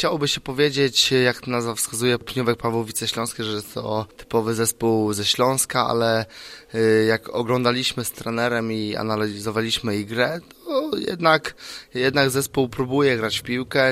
chciałoby się powiedzieć, jak nazwa wskazuje, Pniówek Pawłowice Śląskie, że jest to typowy zespół ze Śląska, ale jak oglądaliśmy z trenerem i analizowaliśmy ich grę, to jednak zespół próbuje grać w piłkę,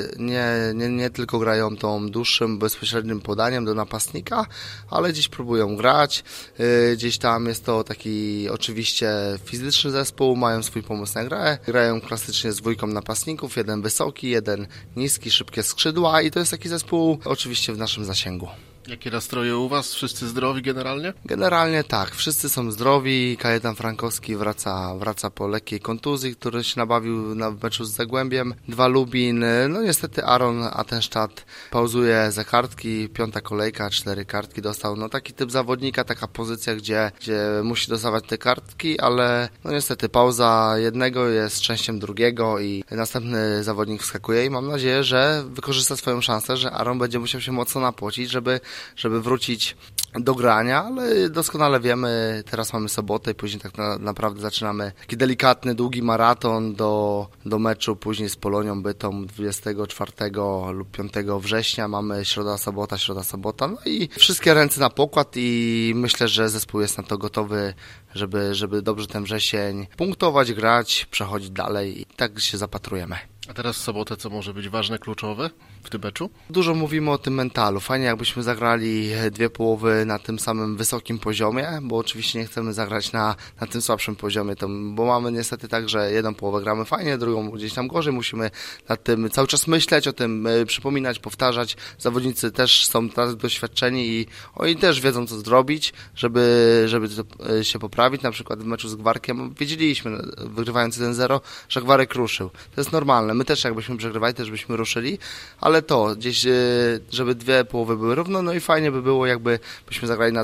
nie tylko grają tą dłuższym, bezpośrednim podaniem do napastnika, ale gdzieś próbują grać, gdzieś tam jest to taki oczywiście fizyczny zespół, mają swój pomysł na grę, grają klasycznie z dwójką napastników, jeden wysoki, jeden niski, szybkie skrzydła i to jest taki zespół oczywiście w naszym zasięgu. Jakie nastroje u Was? Wszyscy zdrowi generalnie? Generalnie tak, wszyscy są zdrowi. Kajetan Frankowski wraca po lekkiej kontuzji, który się nabawił na meczu z Zagłębiem. 2 Lubin, no niestety Aaron Attenstadt pauzuje za kartki, 5. kolejka, 4 kartki dostał. No taki typ zawodnika, taka pozycja, gdzie musi dostawać te kartki, ale no niestety pauza jednego jest częścią drugiego i następny zawodnik wskakuje i mam nadzieję, że wykorzysta swoją szansę, że Aaron będzie musiał się mocno napocić, żeby wrócić do grania, ale doskonale wiemy, teraz mamy sobotę i później tak naprawdę zaczynamy taki delikatny, długi maraton do meczu później z Polonią Bytom 24 lub 5 września. Mamy środa, sobota, no i wszystkie ręce na pokład i myślę, że zespół jest na to gotowy, żeby dobrze ten wrzesień punktować, grać, przechodzić dalej i tak się zapatrujemy. A teraz w sobotę co może być ważne, kluczowe w tym meczu? Dużo mówimy o tym mentalu. Fajnie jakbyśmy zagrali 2 połowy na tym samym wysokim poziomie, bo oczywiście nie chcemy zagrać na tym słabszym poziomie, bo mamy niestety tak, że jedną połowę gramy fajnie, drugą gdzieś tam gorzej. Musimy nad tym cały czas myśleć, o tym przypominać, powtarzać. Zawodnicy też są tak doświadczeni i oni też wiedzą, co zrobić, żeby to się poprawić. Na przykład w meczu z Gwarkiem wiedzieliśmy, wygrywając 1-0, że Gwarek ruszył. To jest normalne. My też jakbyśmy przegrywali, też byśmy ruszyli, ale to gdzieś, żeby 2 połowy były równo, no i fajnie by było, jakbyśmy zagrali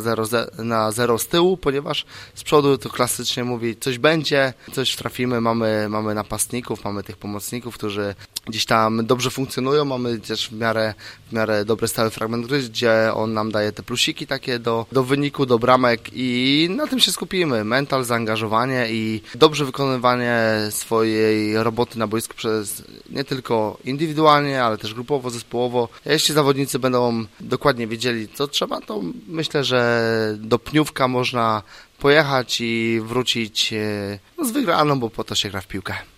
na 0 z tyłu, ponieważ z przodu to klasycznie mówi, coś będzie, coś trafimy, mamy napastników, mamy tych pomocników, którzy gdzieś tam dobrze funkcjonują, mamy też w miarę dobry stały fragment gry, gdzie on nam daje te plusiki takie do wyniku, do bramek i na tym się skupimy. Mental, zaangażowanie i dobrze wykonywanie swojej roboty na boisku przez nie tylko indywidualnie, ale też grupowo, zespołowo. Jeśli zawodnicy będą dokładnie wiedzieli, co trzeba, to myślę, że do Pniówka można pojechać i wrócić z wygraną, bo po to się gra w piłkę.